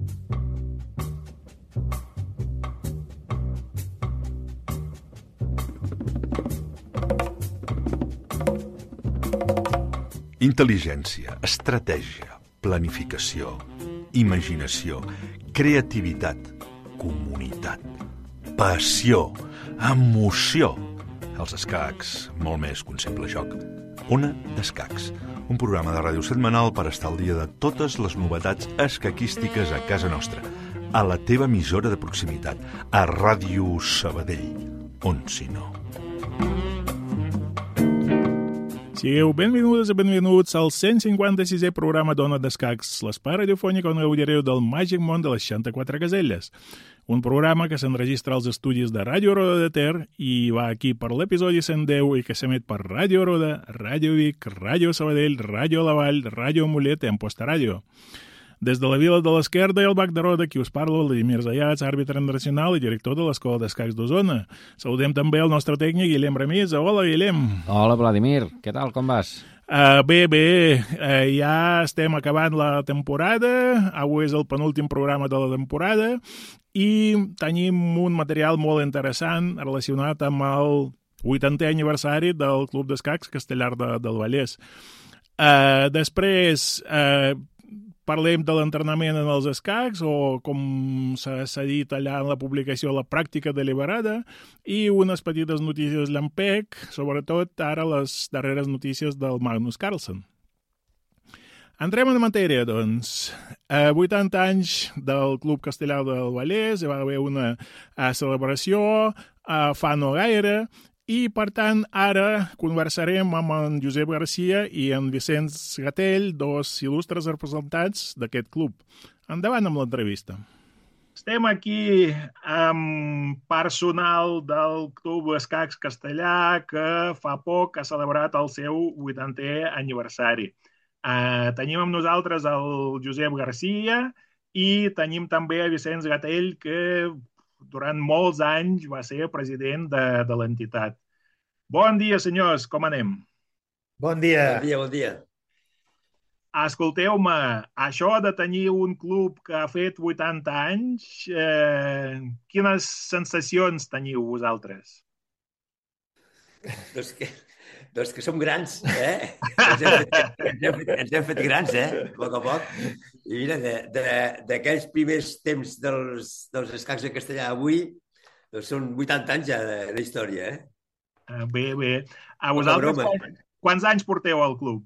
Intel·ligència, estratègia, planificació, imaginació, creativitat, comunitat, passió, emoció. Els escacs, molt més que un simple joc. Ona d'Escacs, un programa de ràdio setmanal per estar al dia de totes les novetats escaquístiques a casa nostra, a la teva emissora de proximitat, a Ràdio Sabadell, on si no. Sigueu benvingudes i benvenuts al 156è programa d'Ona d'Escacs, l'espai radiofònic on gaudireu del màgic món de les 64 caselles. Un programa que s'enregistra als estudis de Ràdio Roda de Ter i va aquí per l'episodi 110 i que s'emet per Ràdio Roda, Ràdio Vic, Ràdio Sabadell, Ràdio La Vall, Ràdio Mollet i Amposta Ràdio. Des de la Vila de l'Esquerda i el Bac de Roda, qui us parla, Vladimir Zayats, àrbitre nacional i director de l'Escola d'Escacs d'Osona. Saludem també el nostre tècnic, Guillem Ramírez. Hola, Guillem. Hola, Vladimir. Què tal, com vas? Bé. Ja estem acabant la temporada. Avui és el penúltim programa de la temporada i tenim un material molt interessant relacionat amb el 80è aniversari del Club d'Escacs Castellar del Vallès. Després parlem de l'entrenament en els escacs, o com s'ha dit allà en la publicació, la pràctica deliberada, i unes petites notícies llampec, sobretot ara les darreres notícies del Magnus Carlsen. Entrem en matèria, doncs. 80 anys del Club Castellar del Vallès, hi va haver una celebració fa no gaire, i, per tant, ara conversarem amb en Josep Garcia i en Vicenç Gatell, dos il·lustres representants d'aquest club. Endavant amb l'entrevista. Estem aquí amb personal del Club Escacs Castellar que fa poc ha celebrat el seu 80è aniversari. Tenim amb nosaltres el Josep Garcia i tenim també a Vicenç Gatell, que durant molts anys va ser president de l'entitat. Bon dia, senyors, com anem? Bon dia. Bon dia. Escolteu-me, això de tenir un club que ha fet 80 anys, quines sensacions teniu vosaltres? Doncs que som grans, eh? Ens hem fet grans, a poc a poc. I mira, d'aquells primers temps dels escacs de Castellar avui, doncs són 80 anys ja de història, Bé. A vosaltres, quants anys porteu al club?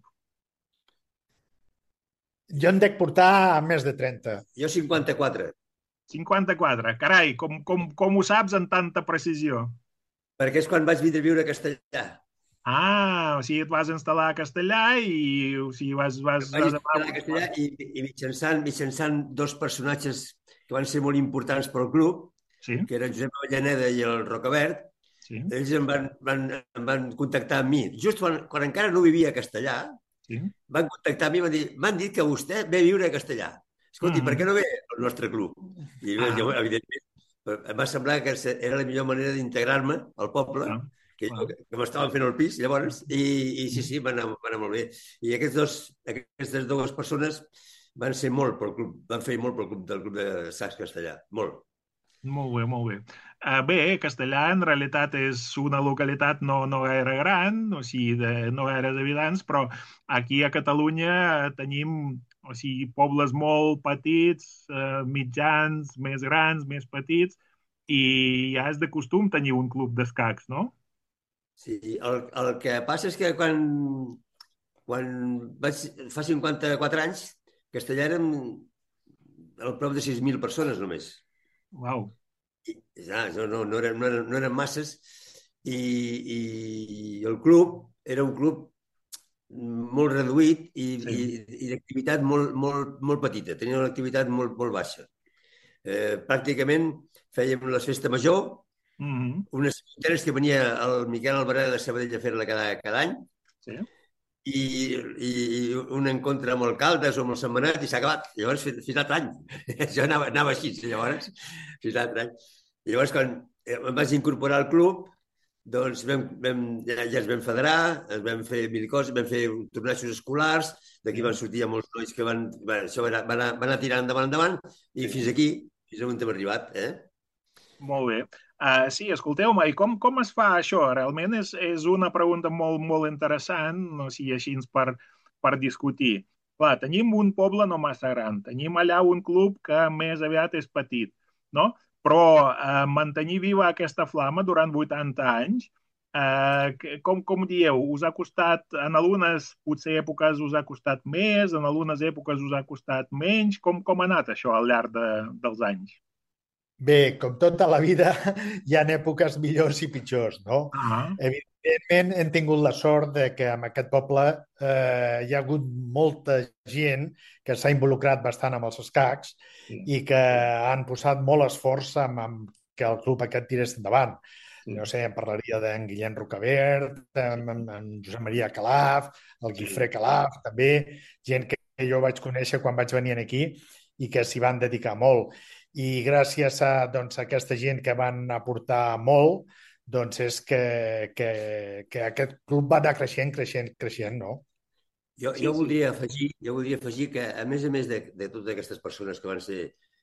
Jo en dec portar més de 30. Jo 54. 54. Carai, com ho saps amb tanta precisió? Perquè és quan vaig vindre a viure a Castellar. O sigui, et vas instal·lar a Castellar i vas instal·lar a Castellar i mitjançant dos personatges que van ser molt importants pel club, sí, que eren Josep Avellaneda i el Rocabert. Sí. Ells em van contactar amb mi. Just quan encara no vivia a Castellar, sí, van contactar amb mi i m'han dit que vostè ve a viure a Castellar. Escolti, per què no ve al nostre club? I jo, evidentment, em va semblar que era la millor manera d'integrar-me al poble, que m'estaven fent el pis, llavors, i sí, va anar molt bé. I aquestes dues persones van ser molt pel club, van fer molt pel club del Club d'Escacs Castellar, molt. Molt bé. Bé, Castellar en realitat és una localitat no gaire gran, o sigui, no gaire habitants, però aquí a Catalunya tenim pobles molt petits, mitjans, més grans, més petits, i ja és de costum tenir un club d'escacs, no? Sí, el que passa és que quan fa 54 anys, Castellar érem al prop de 6.000 persones només. Uau. No eren masses i el club era un club molt reduït i d'activitat molt petita. Tenia una activitat molt baixa. Pràcticament fèiem la festa major, unes cinquantenes que venia el Miquel Alvareda de Sabadell a fer-la cada any, i un encontre amb alcaldes o amb el setmanat i s'ha acabat. Llavors, fins l'altre any. Jo anava així, llavors, fins l'altre any. I llavors, quan em vaig incorporar al club, Doncs ja ens vam federar, ens vam fer mil coses, vam fer tornejos escolars, d'aquí van sortir molts nois que això va anar tirant endavant, i fins aquí, fins on hem arribat, Molt bé. Sí, escolteu-me, i com es fa això? Realment és una pregunta molt interessant, no sé, així per discutir. Clar, tenim un poble no massa gran, tenim allà un club que més aviat és petit, no? Però mantenir viva aquesta flama durant 80 anys, com dieu, us ha costat, en algunes potser èpoques us ha costat més, en algunes èpoques us ha costat menys, com ha anat això al llarg dels anys? Bé, com tota la vida, hi ha èpoques millors i pitjors, no? Ah, Evidentment, hem tingut la sort de que en aquest poble hi ha hagut molta gent que s'ha involucrat bastant amb els escacs sí, i que han posat molt esforç amb que el club aquest tirés endavant. sí, No sé, em parlaria d'en Guillem Rocabert, en Josep Maria Calaf, el sí. Guifré Calaf, també, gent que jo vaig conèixer quan vaig venir aquí i que s'hi van dedicar molt. I gràcies a, doncs, a aquesta gent que van aportar molt, doncs és que aquest club va anar creixent, no? Jo voldria afegir que, a més de totes aquestes persones que van ser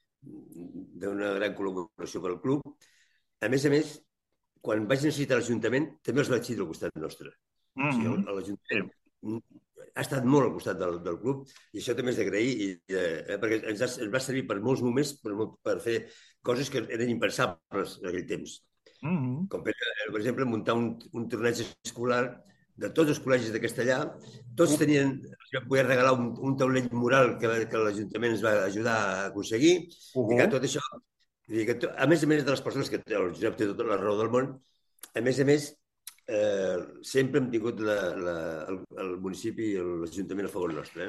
d'una gran col·laboració pel club, a més, quan vaig necessitar l'Ajuntament, també els vaig tindre al costat nostre. O sigui, Mhm. Sí. l'Ajuntament ha estat molt al costat del club, i això també és d'agrair, perquè ens va servir per molts moments per fer coses que eren impensables en aquell temps. Mhm. Com per exemple, muntar un torneig escolar de tots els col·legis de Castellà. Tots tenien, es va poder regalar un taulell mural que l'Ajuntament ens va ajudar a aconseguir, i que tot això, a més de les persones que el Josep té tota la raó del món, a més, sempre hem tingut el municipi i l'Ajuntament a favor nostre.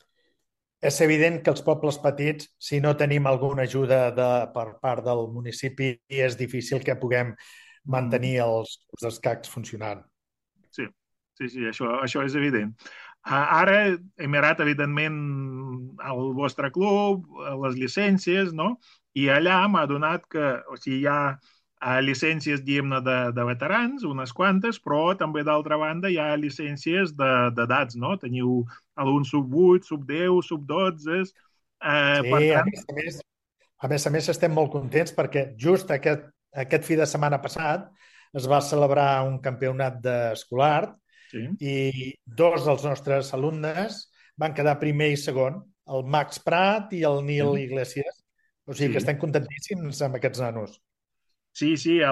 És evident que els pobles petits, si no tenim alguna ajuda per part del municipi, és difícil que puguem mantenir els escacs funcionant. Sí, sí, això és evident. Ara hem mirat, evidentment, el vostre club, les llicències, no? I allà m'ha donat que, o sigui, hi ha llicències, diguem-ne, de veterans, unes quantes, però també, d'altra banda, hi ha llicències d'edats, no? Teniu algun sub-8, sub-10, sub-12... per Sí, tant, a més estem molt contents perquè just aquest fi de setmana passat es va celebrar un campionat escolar sí. i dos dels nostres alumnes van quedar primer i segon, el Max Prat i el Nil Iglesias. O sigui que Sí. estem contentíssims amb aquests nanos. Sí,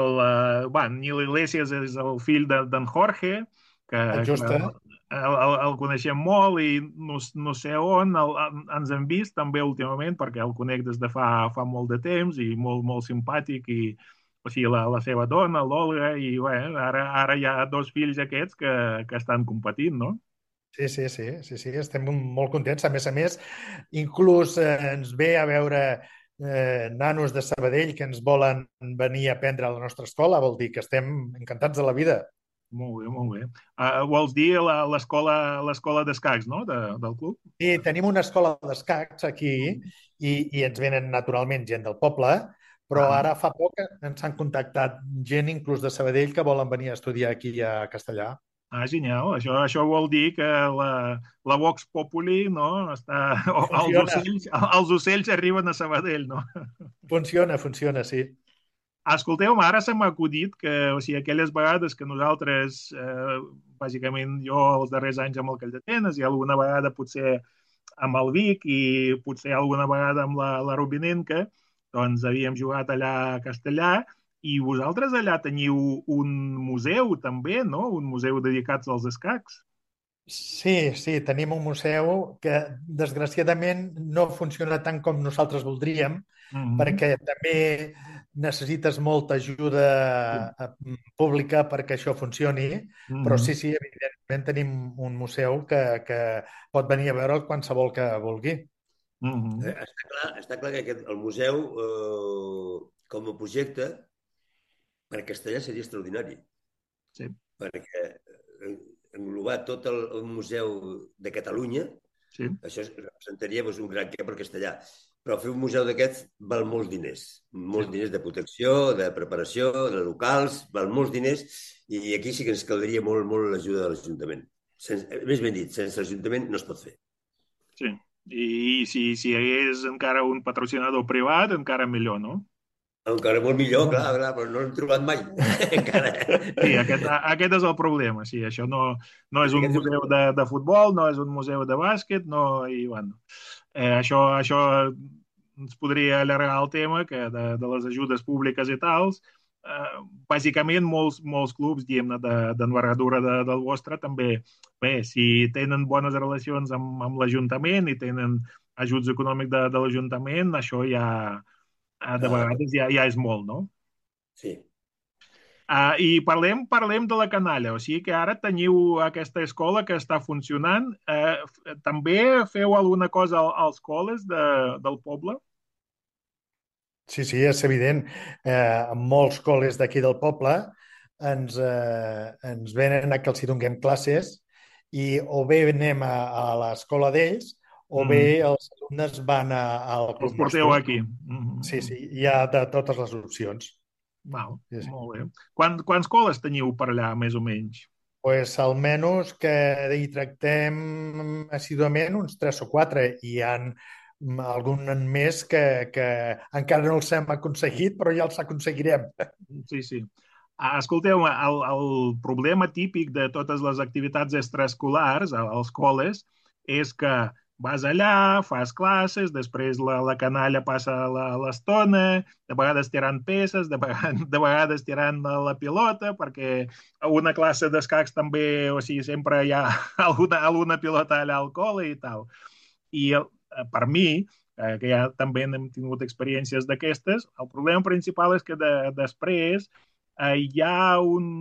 Nil Iglesias és el fill d'en Jorge, que El Justa. el coneixem molt i no sé on ens hem vist també últimament, perquè el conec des de fa molt de temps i molt simpàtic, i o sigui, la seva dona, l'Olga, i ara hi ha dos fills aquests que estan competint, no? Sí, estem molt contents. A més, inclús ens ve a veure nanos de Sabadell que ens volen venir a aprendre a la nostra escola. Vol dir que estem encantats de la vida. Molt bé, molt bé. Vols dir l'escola d'escacs, no?, del club? Sí, tenim una escola d'escacs aquí i ens venen naturalment gent del poble, però ara fa poc ens han contactat gent inclús de Sabadell que volen venir a estudiar aquí a Castellà. Genial. Això vol dir que la Vox Populi, no, Funciona, els ocells arriben a Sabadell, no? funciona, sí. Escolteu, ara se m'ha acudit que, o sigui, aquelles vegades que nosaltres, bàsicament jo els darrers anys amb el Calldetenes i alguna vegada potser amb el Vic i potser alguna vegada amb la Rubinenca, doncs havíem jugat allà a Castellà, i vosaltres allà teniu un museu també, no? Un museu dedicat als escacs. Sí, tenim un museu que desgraciadament no funciona tant com nosaltres voldríem, perquè també necessites molta ajuda pública perquè això funcioni, però sí, evidentment tenim un museu que pot venir a veure'l qualsevol que vulgui. Està clar que el museu, com a projecte, per Castellà seria extraordinari. Sí. Perquè englobar tot el museu de Catalunya, això representaria un gran què per Castellà. Però fer un museu d'aquests val molts diners. Molts diners de protecció, de preparació, de locals, val molts diners, i aquí sí que ens caldria molt, molt l'ajuda de l'Ajuntament. Més ben dit, sense l'Ajuntament no es pot fer. Sí, i si hi hagués encara un patrocinador privat, encara millor, no? Encara molt millor, clar, però no l'hem trobat mai. Encara. Sí, aquest és el problema. Sí, això no és un museu de futbol, no és un museu de bàsquet, no, i bueno, això ens podria allargar el tema que de les ajudes públiques i tals. Bàsicament, molts clubs, diguem-ne, d'envergadura del vostre, també, bé, si tenen bones relacions amb l'Ajuntament i tenen ajuts econòmics de l'Ajuntament, això ja, de vegades, ja és molt, no? Sí. I parlem de la canalla, o sigui que ara teniu aquesta escola que està funcionant. També feu alguna cosa als col·les del poble? Sí, és evident. En molts col·les d'aquí del poble ens venen a que els hi donem classes i o bé anem a l'escola d'ells o bé els alumnes van al club nostre. Els porteu aquí. Sí, hi ha de totes les opcions. Val, sí. Molt bé. Quants col·les teniu per allà, més o menys? Pues almenys que hi tractem assiduament uns 3 o 4 i hi ha algun més que encara no els hem aconseguit, però ja els aconseguirem. Sí. Escolteu, el problema típic de totes les activitats extraescolars als col·les és que vas allà, fas classes, després la canalla passa l'estona, de vegades tirant peces, de vegades tirant la pilota, perquè a una classe d'escacs també, o sigui, sempre hi ha alguna pilota allà al col·le i tal. I per mi, que ja també hem tingut experiències d'aquestes, el problema principal és que després hi ha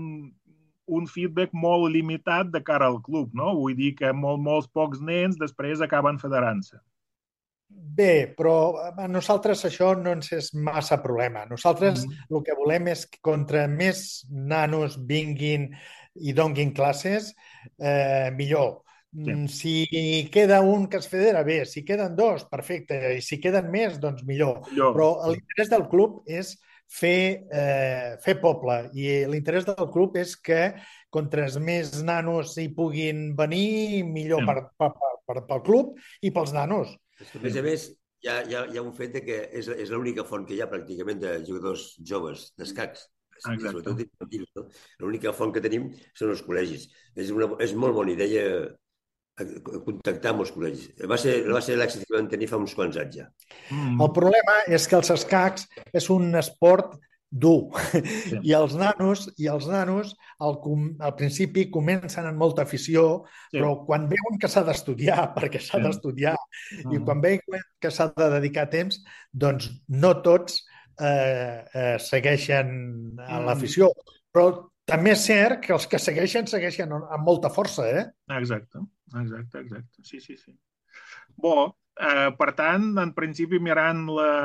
un feedback molt limitat de cara al club, no? Vull dir que molts pocs nens després acaben federant-se. Bé, però a nosaltres això no ens és massa problema. Nosaltres el que volem és que contra més nanos vinguin i donguin classes, millor. Sí. Si queda un que es federa, bé. Si queden 2, perfecte. I si queden més, doncs millor. Però l'interès del club és fer poble, i l'interès del club és que contra més nanos hi puguin venir, millor pel club i pels nanos. A més, hi ha un fet que és l'única font que hi ha pràcticament de jugadors joves d'escacs. L'única font que tenim són els col·legis. És molt bona idea contactar amb els col·legis. Va ser l'èxit que vam tenir fa uns quants anys ja. El problema és que els escacs és un esport dur i els nanos al principi comencen amb molta afició, però quan veuen que s'ha d'estudiar, perquè s'ha d'estudiar, i quan veuen que s'ha de dedicar temps, doncs no tots segueixen l'afició. Però també és cert que els que segueixen amb molta força, Exacte. Sí. Bo, per tant, en principi, mirant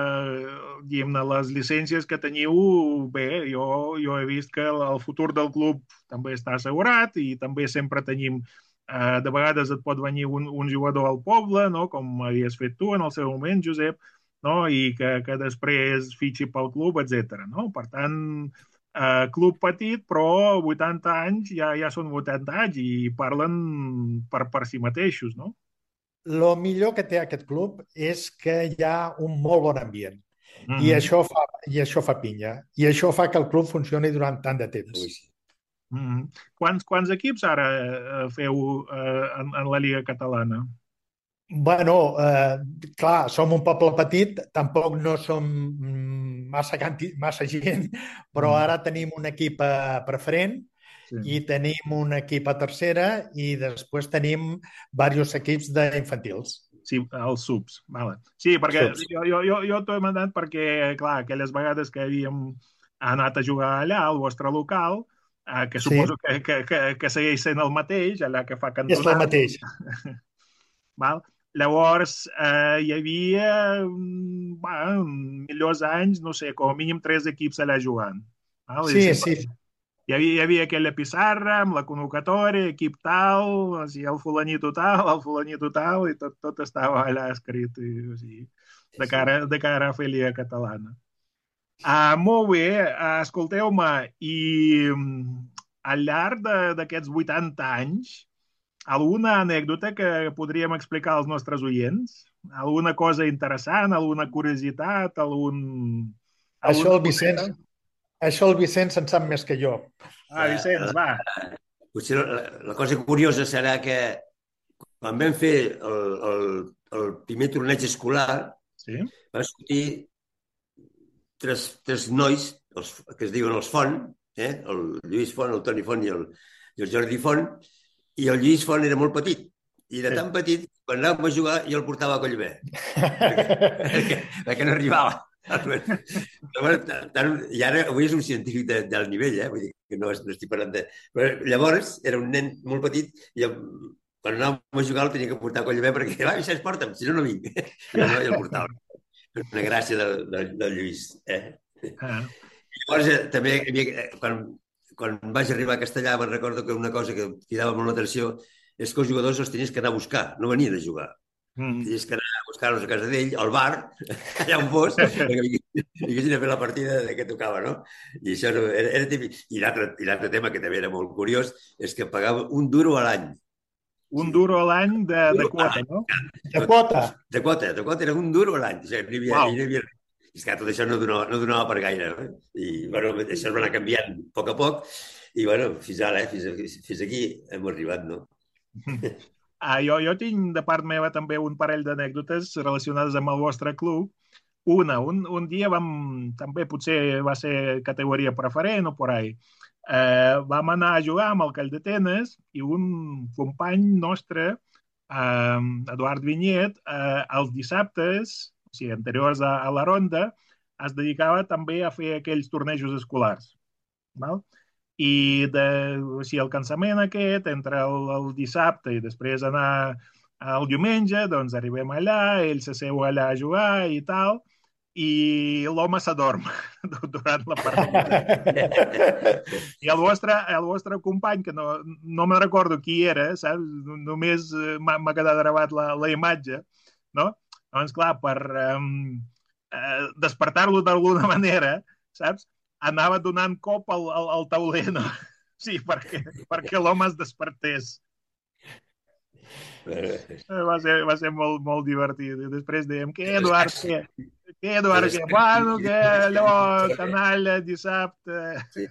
les llicències que teniu, bé, jo he vist que el futur del club també està assegurat i també sempre tenim, de vegades et pot venir un jugador al poble, no? Com havies fet tu en el seu moment, Josep, no? I que després fitxi pel club, etc. No? Per tant, club petit, però 80 anys ja són 80 anys i parlen per si mateixos, no? El millor que té aquest club és que hi ha un molt bon ambient i això fa pinya i això fa que el club funcioni durant tant de temps. Quants equips ara feu en la Lliga Catalana? Bueno, clar, som un poble petit, tampoc no som massa gent, però ara tenim un equip preferent i tenim un equip a tercera i després tenim diversos equips d'infantils. Sí, els subs. Vale. Sí, perquè jo t'ho he mandat perquè, clar, aquelles vegades que havíem anat a jugar allà, al vostre local, que suposo que segueix sent el mateix, allà que fa cantonada. És el mateix. Val? Llavors, hi havia millors anys, no sé, com a mínim 3 equips allà jugant. Val? Sí. Hi havia aquella pissarra amb la convocatòria, equip tal, el fulanito tal, i tot estava allà escrit. de cara a fer Lliga Catalana. Molt bé, escolteu-me, i al llarg d'aquests 80 anys, alguna anècdota que podríem explicar als nostres oients? Alguna cosa interessant, alguna curiositat, Això el Vicenç en sap més que jo. Vicenç, va. Potser la cosa curiosa serà que quan vam fer el primer torneig escolar, van sortir tres nois, que es diuen els Font, el Lluís Font, el Toni Font i el Jordi Font, i el Lluís Font era molt petit. I era tan petit, quan anàvem a jugar, jo el portava a Collbé. perquè no arribava. I ara avui és un científic del nivell, vull dir que no estic parlant de... Però llavors era un nen molt petit i quan anàvem a jugar el tenia que portar a Collbé perquè, Vicenç, porta'm, si no, no vinc. I el portava. Una gràcia del Lluís. Llavors, també, quan vaig arribar a Castellà, me'n recordo que una cosa que cridava molt l'atenció és que els jugadors els tenies que anar a buscar, no venien a jugar. Tenies que anar a buscar-los a casa d'ell, al bar, allà on fos, perquè vinguessin a fer la partida que tocava, no? I això era típic. I l'altre tema que també era molt curiós és que pagava $1 a l'any. $1 a l'any de quota, no? De quota. De quota, era $1 a l'any. O sigui, no hi havia... I és que tot això no donava per gaire. I, bueno, això es va anar canviant a poc, i, bueno, fins ara, fins aquí hem arribat, no? Jo tinc de part meva també un parell d'anècdotes relacionades amb el vostre club. Un dia també potser va ser categoria preferent o por ahí, vam anar a jugar amb el Call d'Atenes i un company nostre, Eduard Vinyet, els dissabtes, o sigui, anteriors a la ronda, es dedicava també a fer aquells tornejos escolars. Val? I el cansament aquest, entre el dissabte i després anar el diumenge, doncs arribem allà, ell s'asseu allà a jugar i tal, i l'home s'adorm durant la partida. I el vostre company, que no me'n recordo qui era, saps? Només m'ha quedat gravat la imatge, no? Doncs, clar, per despertar-lo d'alguna manera, saps? Anava donant cop al tauler, no? Sí, perquè l'home es despertés. Va ser molt, molt divertit. I després dèiem, què, Eduard, què? Bueno, que allò, canalla, dissabte...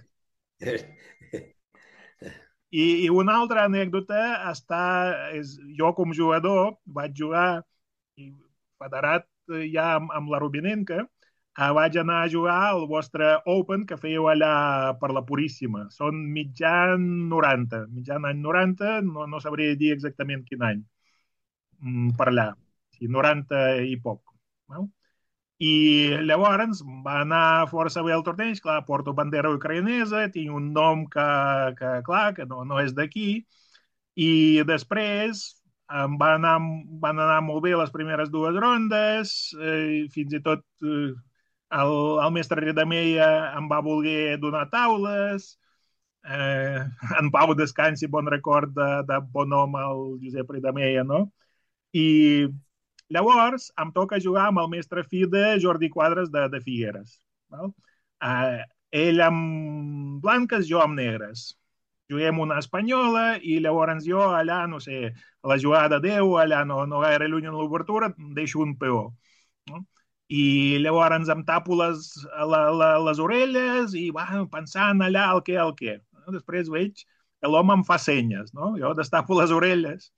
I una altra anècdota jo com jugador vaig jugar federat ja amb la Rubinenca, vaig anar a jugar al vostre Open que fèieu allà per la Puríssima. Són mitjan any 90, no sabria dir exactament quin any, per allà, 90 i poc. No? I llavors va anar força bé el torneig, clar, porto bandera ucraïnesa, tinc un nom que no és d'aquí, i després van anar molt bé les primeres dues rondes, fins i tot el mestre Ridameia em va voler donar taules, en Pau descansi, bon record de bon home, el Josep Ridameia, no? I llavors em toca jugar amb el mestre fi de Jordi Quadres de Figueres. Val? Ell amb blanques, jo amb negres. Juguem una espanyola i llavors jo allà, no sé, a la jugada 10, allà no gaire lluny en l'obertura, deixo un peó. No? I llavors em tapo les orelles i pensant allà el què. Després veig que l'home em fa senyes, no? Jo destapo les orelles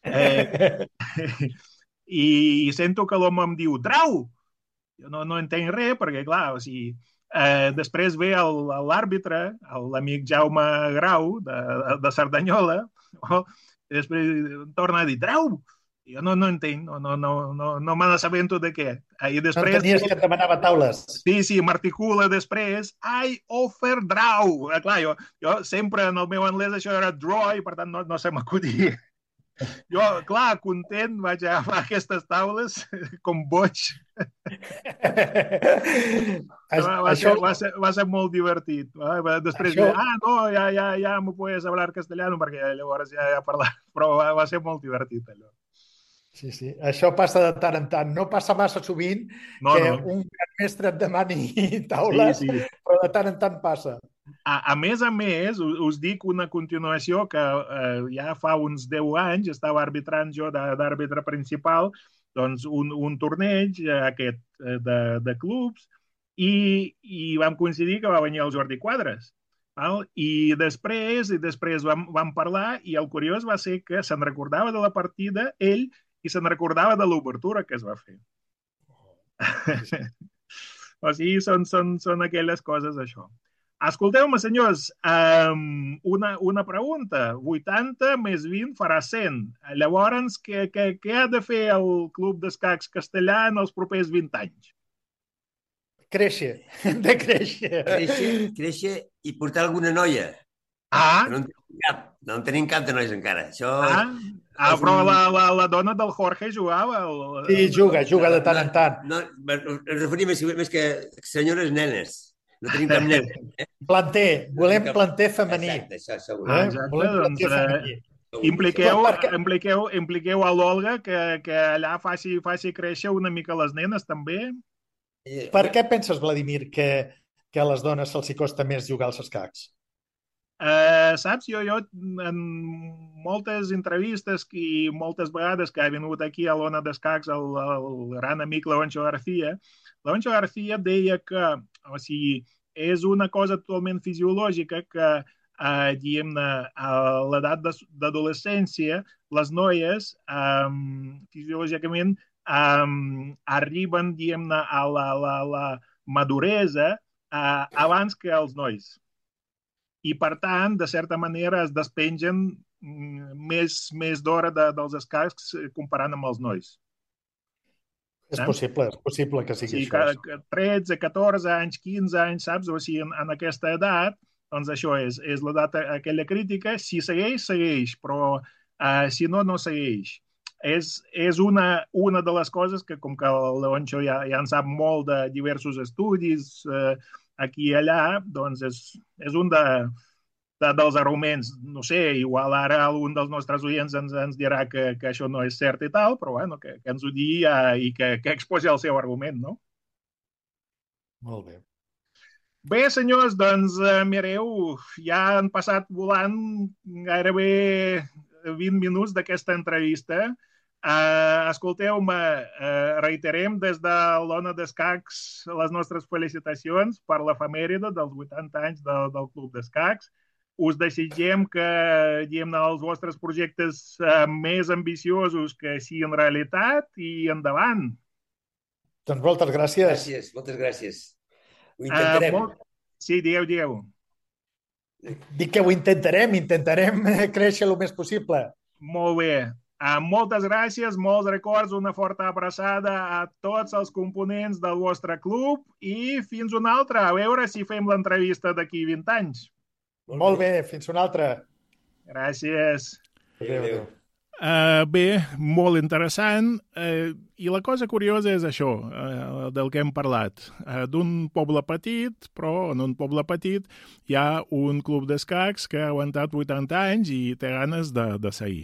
i sento que l'home em diu «Drau!». Jo no entenc res perquè, clar, o sigui, després ve l'àrbitre, l'amic Jaume Grau de Cerdanyola, i després torna a dir «Drau!». Jo no entenc, no me n'assabento de què. Després, no tenies que et demanava taules. Sí, m'articula després I offer draw. Clar, jo sempre en el meu anglès això era draw i per tant no se m'acudia. Jo, clar, content, vaig agafar aquestes taules com boig. Va ser molt divertit. Després ja m'ho puedes hablar castellano perquè llavors ja parlar, però va ser molt divertit allò. Sí, sí. Això passa de tant en tant. No passa massa sovint que un gran mestre et demani taules, però de tant en tant passa. A més, us dic una continuació que ja fa uns 10 anys estava arbitrant jo d'àrbitre principal doncs un torneig aquest de clubs i vam coincidir que va venir el Jordi Quadres. I després vam parlar i el curiós va ser que se'n recordava de la partida ell i se'n recordava de l'obertura que es va fer. O sigui, són aquelles coses, això. Escolteu-me, senyors, una pregunta. 80 més 20 farà 100. Llavors, què ha de fer el Club d'Escacs Castellà en els propers 20 anys? Créixer, hem de créixer. Créixer i portar alguna noia. No en tenim cap de nois encara. Però la dona del Jorge jugava? Sí, juga de tant en tant. Ens referim més que senyores nenes. No tenim cap nen. Planter, volem planter femení. Exacte, segur. Impliqueu a l'Olga que allà faci créixer una mica les nenes, també? Per què penses, Vladimir, que a les dones se'ls costa més jugar als escacs? Saps, jo en moltes entrevistes i moltes vegades que ha vingut aquí a l'Ona d'Escacs el gran amic Leoncho García deia que, o sigui, és una cosa totalment fisiològica que, diguem-ne, a l'edat d'adolescència, les noies, fisiològicament, arriben, diguem-ne, a la maduresa abans que els nois. I, per tant, de certa manera, es despengen més d'hora dels escacs comparant amb els nois. És possible que sigui això. 13, 14 anys, 15 anys, saps? O sigui, en aquesta edat, doncs això és l'edat aquella crítica. Si segueix, segueix, però si no, no segueix. És una de les coses que, com que el Leoncho ja en sap molt de diversos estudis aquí i allà, doncs és un dels arguments. No sé, igual ara algun dels nostres oients ens dirà que això no és cert i tal, però bueno, que ens ho digui i que exposi el seu argument, no? Molt bé. Bé, senyors, doncs mireu, ja han passat volant gairebé 20 minuts d'aquesta entrevista. Escolteu-me, reiterem des de l'Ona d'Escacs les nostres felicitacions per l'efemèride dels 80 anys del Club d'Escacs. Us desitgem que, diguem-ne, els vostres projectes més ambiciosos que siguin realitat i endavant. Doncs moltes gràcies. Moltes gràcies. Ho intentarem. Sí, digueu. Dic que ho intentarem créixer el més possible. Molt bé. Moltes gràcies, molts records, una forta abraçada a tots els components del vostre club i fins una altra, a veure si fem l'entrevista d'aquí 20 anys. Molt bé, fins una altra. Gràcies. Adéu. Bé, molt interessant. I la cosa curiosa és això, del que hem parlat. D'un poble petit, però en un poble petit hi ha un club d'escacs que ha aguantat 80 anys i té ganes de seguir.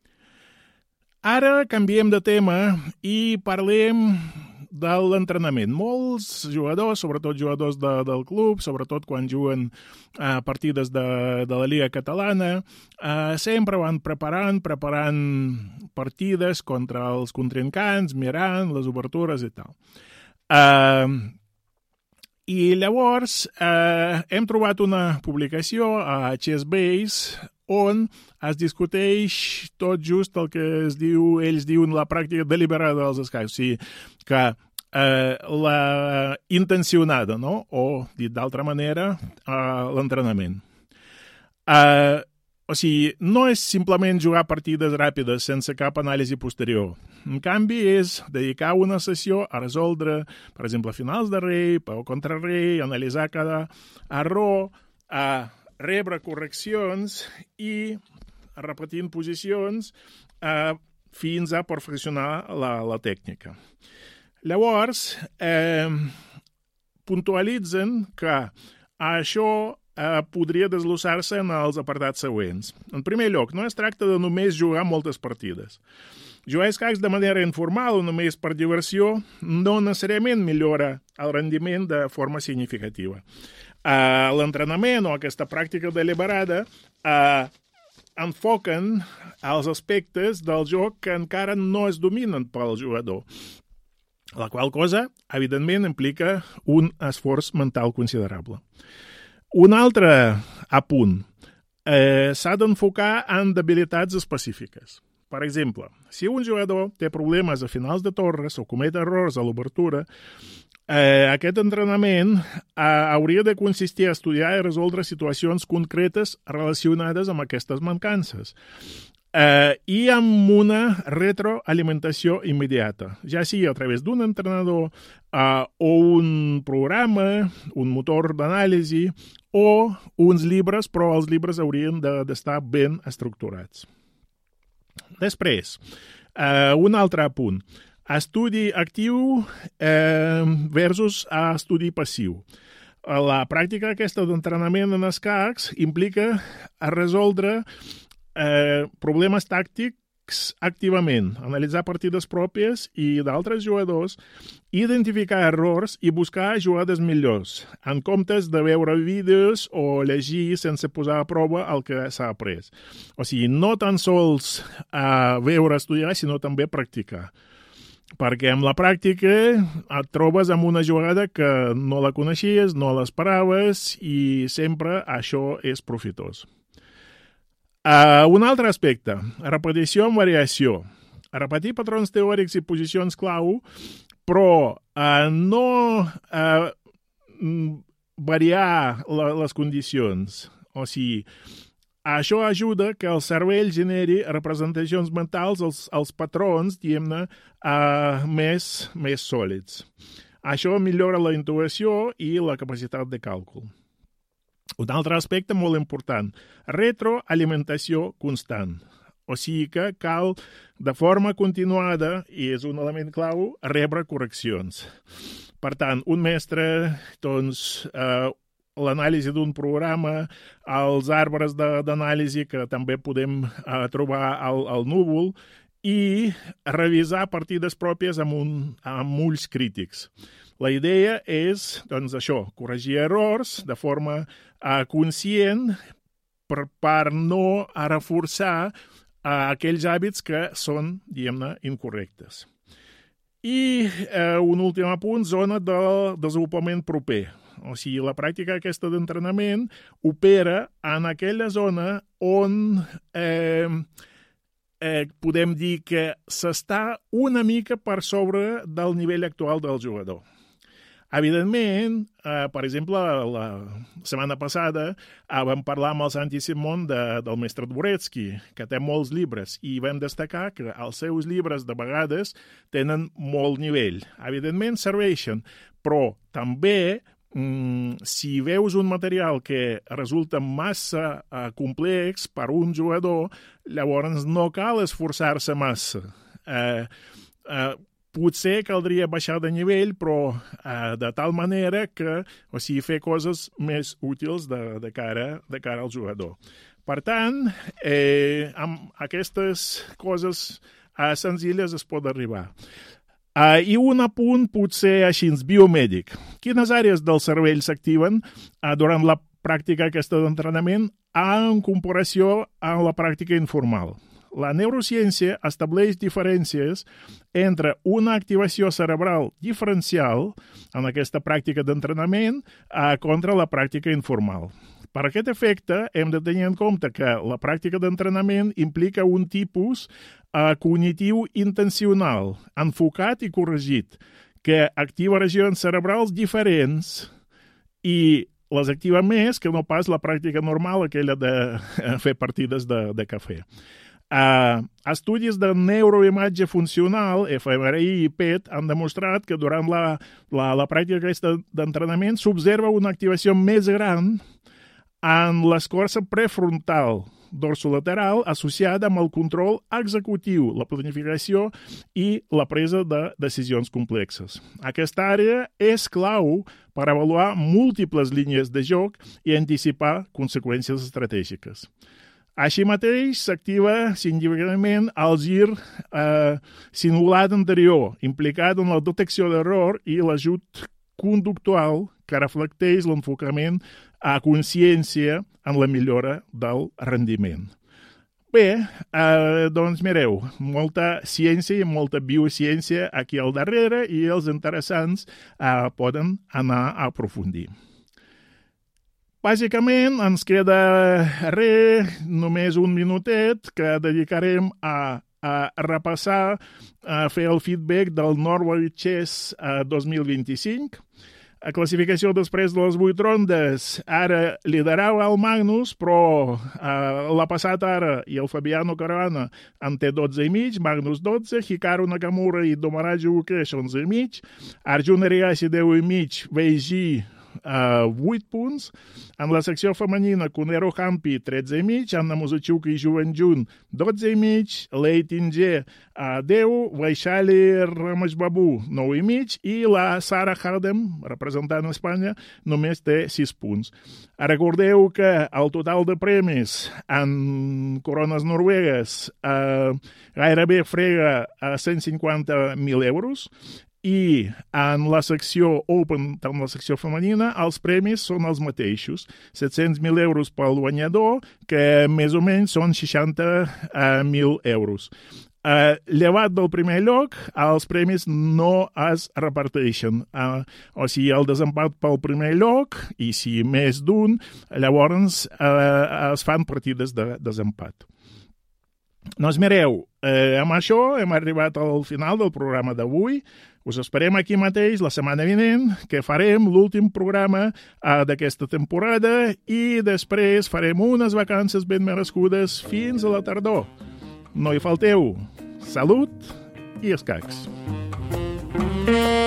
Ara canviem de tema i parlem de l'entrenament. Molts jugadors, sobretot jugadors del club, sobretot quan juguen partides de la Lliga Catalana, sempre van preparant partides contra els contrincants, mirant les obertures i tal. I llavors hem trobat una publicació a Chessbase on es discuteix tot just el que ells diuen la pràctica deliberada dels escacs. O sigui, que la intencionada, no? O, dit d'altra manera, l'entrenament. O sigui, no és simplement jugar partides ràpides sense cap anàlisi posterior. En canvi, és dedicar una sessió a resoldre, per exemple, finals de rei, peu contra rei, analitzar cada error, a rebre correccions i repetint posicions fins a perfeccionar la tècnica. Llavors, puntualitzen que això podria desglossar-se en els apartats següents. En primer lloc, no es tracta de només jugar moltes partides. Jugar a escacs de manera informal o només per diversió no necessàriament millora el rendiment de forma significativa. L'entrenament o aquesta pràctica deliberada enfoquen els aspectes del joc que encara no es dominen pel jugador, la qual cosa, evidentment, implica un esforç mental considerable. Un altre apunt. S'ha d'enfocar en debilitats específiques. Per exemple, si un jugador té problemes a finals de torres o comet errors a l'obertura, aquest entrenament hauria de consistir a estudiar i resoldre situacions concretes relacionades amb aquestes mancances i amb una retroalimentació immediata, ja sigui a través d'un entrenador o un programa, un motor d'anàlisi o uns llibres, però els llibres haurien d'estar ben estructurats. Després, un altre punt. Estudi actiu versus estudi passiu. La pràctica aquesta d'entrenament en escacs implica resoldre problemes tàctics activament, analitzar partides pròpies i d'altres jugadors, identificar errors i buscar jugades millors, en comptes de veure vídeos o llegir sense posar a prova el que s'ha après. O sigui, no tan sols veure, estudiar, sinó també practicar. Perquè amb la pràctica et trobes amb una jugada que no la coneixies, no l'esperaves i sempre això és profitós. Un altre aspecte, repetició amb variació. Repetir patrons teòrics i posicions clau, però no variar les condicions. O sigui, això ajuda que el cervell generi representacions mentals, els patrons, diguem-ne, més sòlids. Això millora la intuïció i la capacitat de càlcul. Un altre aspecte molt important, retroalimentació constant. O sigui que cal, de forma continuada, i és un element clau, rebre correccions. Per tant, un mestre, doncs, l'anàlisi d'un programa, els arbres d'anàlisi que també podem trobar al núvol i revisar partides pròpies amb ulls crítics. La idea és, doncs, això, corregir errors de forma conscient per no reforçar aquells hàbits que són, diguem-ne, incorrectes. I un últim apunt, zona del desenvolupament proper. O sigui, la pràctica aquesta d'entrenament opera en aquella zona on podem dir que s'està una mica per sobre del nivell actual del jugador. Evidentment, per exemple, la setmana passada vam parlar amb el Santi Simón del mestre Dvoretsky, que té molts llibres, i vam destacar que els seus llibres de vegades tenen molt nivell. Evidentment serveixen, però també si veus un material que resulta massa complex per un jugador, llavors no cal esforçar-se massa. Potser caldria baixar de nivell, però de tal manera que, o sigui, fer coses més útils de cara al jugador. Per tant, amb aquestes coses senzilles es pot arribar. I un apunt potser així biomèdic. Quines àrees del cervell s'activen durant la pràctica aquesta d'entrenament en comparació amb la pràctica informal? La neurociència estableix diferències entre una activació cerebral diferencial en aquesta pràctica d'entrenament contra la pràctica informal. Per aquest efecte, hem de tenir en compte que la pràctica d'entrenament implica un tipus cognitiu intencional, enfocat i corregit, que activa regions cerebrals diferents i les activa més que no pas la pràctica normal, aquella de fer partides de cafè. Estudis de neuroimatge funcional, fMRI i PET, han demostrat que durant la pràctica aquesta d'entrenament s'observa una activació més gran en l'escorça prefrontal dorsolateral associada amb el control executiu, la planificació i la presa de decisions complexes. Aquesta àrea és clau per avaluar múltiples línies de joc i anticipar conseqüències estratègiques. Així mateix, s'activa significativament el gir simulat anterior, implicat en la detecció d'error i l'ajut conductual que reflecteix l'enfocament a consciència en la millora del rendiment. Bé, doncs mireu, molta ciència i molta biociència aquí al darrere i els interessants poden anar a aprofundir. Bàsicament, ens queda només un minutet que dedicarem a repassar, a fer el feedback del Norway Chess 2025. A classificació després de les 8 rondes, ara liderava el Magnus, però l'ha passat ara i el Fabiano Caruana en té 12,5, Magnus 12, Hikaru Nakamura i Domaraji Ukesh 11,5, Arjun Erigashi 10,5, Wei Ji 8 punts. En la secció femenina, Kunero Hampi 13,5, Anna Musaciuk i Ju Wenjun 12,5, Lei Tingé 10, Vaishali Rameshbabu 9,5 i la Sara Hardem, representant Espanya, només té 6 punts. Recordeu que el total de premis en corones noruegues gairebé frega a 150.000 euros. I en la secció Open, en la secció femenina, els premis són els mateixos. 700.000 euros pel guanyador, que més o menys són 60.000 euros. Llevat del primer lloc, els premis no es reparteixen. O sigui, el desempat pel primer lloc, i si més d'un, llavors es fan partides de desempat. Doncs mireu, amb això hem arribat al final del programa d'avui. Us esperem aquí mateix la setmana vinent, que farem l'últim programa d'aquesta temporada i després farem unes vacances ben merescudes fins a la tardor. No hi falteu. Salut i escacs.